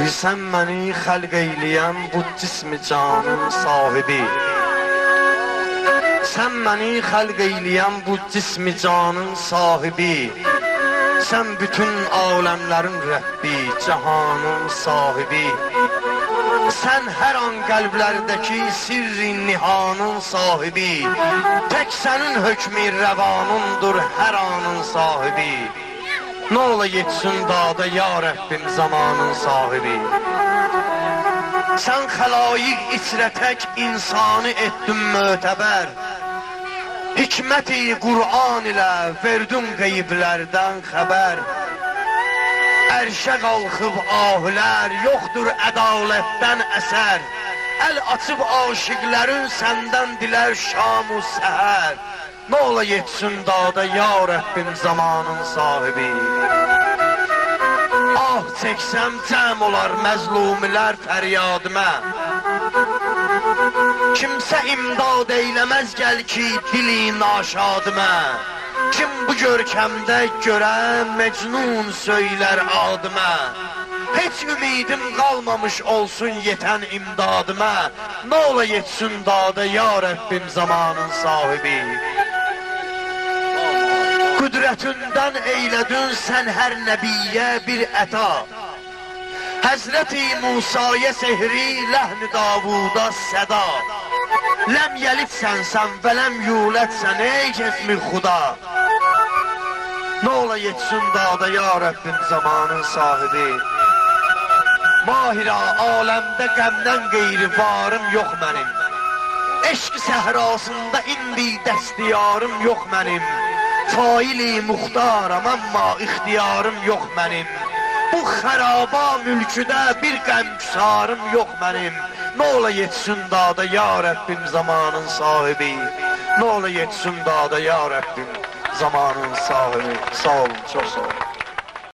Sən məni xəlq eyləyən bu cismi canın sahibi. Sən məni xəlq eyləyən bu cismi canın sahibi. Sən bütün aləmlərin Rəbbi, cahanın sahibi. Sən hər an qəlblərdəki sirri nihanın sahibi. Tək sənin hökmü rəvanındır hər anın sahibi. Nə ola yetsin dada ya Rəbbim zamanın sahibi. Sən xəlayiq içrə tək insanı etdin mötəbər. Hikmət-i Qur'an ilə verdin qeyblərdən xəbər. Ərşə qalxıb ahilər, yoxdur ədalətdən əsər. Əl açıb aşiqlərin səndən dilər şam-u səhər. Nə ola yetsin dada ya Rəbbim zamanın sahibi. Ah çəksəm cəm olar məzlumilər fəryadımə. Kimsə imdad eyləməz gəl ki dili naşadımə. Kim bu görkəmdə görə mecnun söylər adımə. Heç ümidim qalmamış olsun yetən imdadımə. Nə ola yetsin dada ya Rəbbim zamanın sahibi. Qüdrətindən eylədin sən hər nəbiyyə bir əta. Həzrəti Musaya sehri, ləhn-i Davuda səda. Ləm yəlidsən sən və ləm yulədsən ey cismi xuda. Nə ola yetsin dada ya Rəbbim zamanın sahibi. Mahira aləmdə qəmdən qeyri varım yox mənim. Eşq səhrasında indi dəstiyarım yox mənim. Faili muxtaram amma ixtiyarım yox mənim. Bu xəraba mülküdə bir qəmküsarım yox mənim. Nə ola yetsin dada ya Rəbbim zamanın sahibi. Nə ola yetsin dada ya Rəbbim zamanın sahibi. Sağ olun, çox sağ olun.